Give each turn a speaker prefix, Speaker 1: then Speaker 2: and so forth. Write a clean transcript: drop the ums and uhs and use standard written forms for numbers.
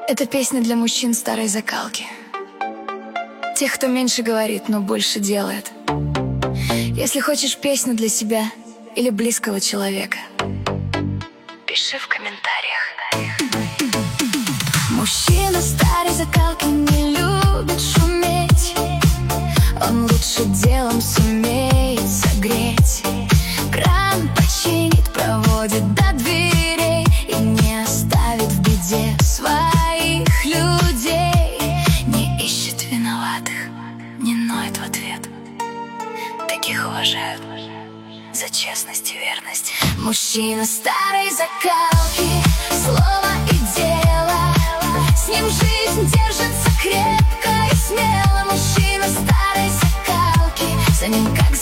Speaker 1: Это песня для мужчин старой закалки. Тех, кто меньше говорит, но больше делает. Если хочешь песню для себя или близкого человека, пиши в комментариях. Мужчина старой закалки не любит шуметь. Он лучше делом сумеет согреть. Кран починит, проводит до дверей и не оставит в беде своих людей. Не ищет виноватых, не ноет в ответ. Таких уважают за честность и верность. Мужчина старой закалки, слово и дело. С ним жизнь держится крепко и смело. Мужчина старой закалки, за ним как